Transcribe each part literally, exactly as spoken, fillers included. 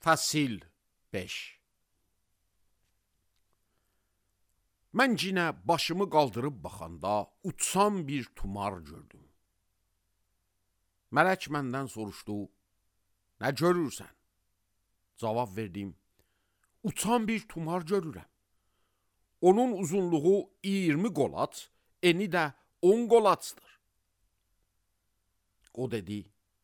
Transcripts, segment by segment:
Fəsil beş. Mən yenə başımı qaldırıb baxanda uçan bir tumar gördüm. Mələk məndən soruşdu, nə görürsən? Cavab verdim, uçan bir tumar görürəm. Onun uzunluğu iyirmi qolaç, eni də on qolaçdır. O dedi,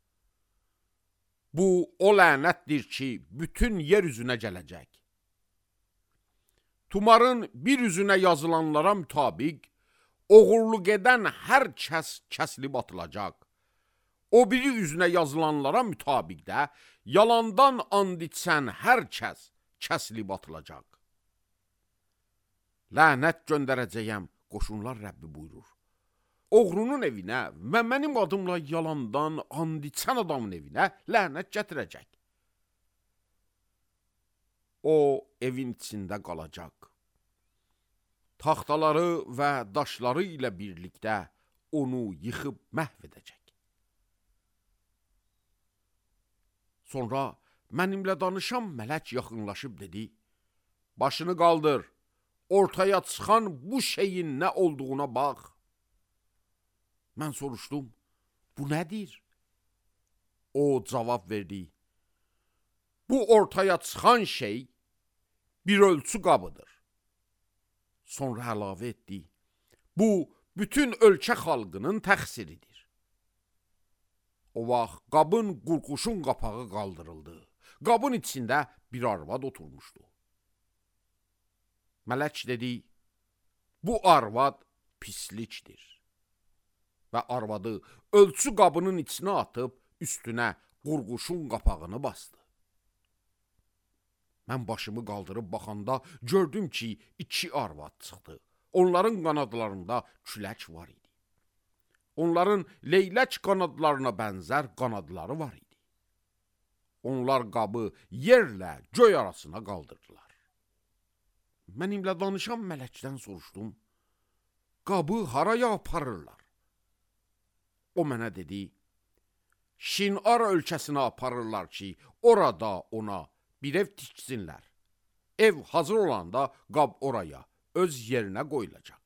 bu o lənətdir ki, bütün yer üzünə gələcək. Tumarın bir üzünə yazılanlara mütabiq, oğurluq edən hər kəs kəsilib atılacaq. O biri üzünə yazılanlara mütabiq də, yalandan and içən hər kəs kəsilib atılacaq. Lənət göndərəcəyəm, qoşunlar Rəbbi buyurur. Oğrunun evinə və mənim adımla yalandan and içən adamın evinə lənət gətirəcək. O, evin içində qalacaq. Taxtaları və daşları ilə birlikdə onu yıxıb məhv edəcək. Sonra mənimlə danışan mələk yaxınlaşıb dedi, başını qaldır, ortaya çıxan bu şeyin nə olduğuna bax. Mən soruşdum, bu nədir? O cavab verdi, bu ortaya çıxan şey bir ölçü qabıdır. Sonra əlavə etdi, bu bütün ölkə xalqının təqsiridir. O vaxt qabın qurquşun qapağı qaldırıldı. Qabın içində bir arvad oturmuşdu. Mələk dedi, bu arvad pislikdir. Və arvadı ölçü qabının içine atıb üstünə qurquşun qapağını bastı. Mən başımı qaldırıb baxanda gördüm ki, iki arvad çıxdı. Onların qanadlarında külək var idi. Onların leylək qanadlarına bənzər qanadları var idi. Onlar qabı yerlə göy arasına qaldırdılar. Mənimlə danışan mələkdən soruşdum, qabı haraya aparırlar? O mənə dedi, Şinar ölkəsinə aparırlar ki, orada ona bir ev tiksinlər. Ev hazır olanda qab oraya, öz yerinə qoyulacaq.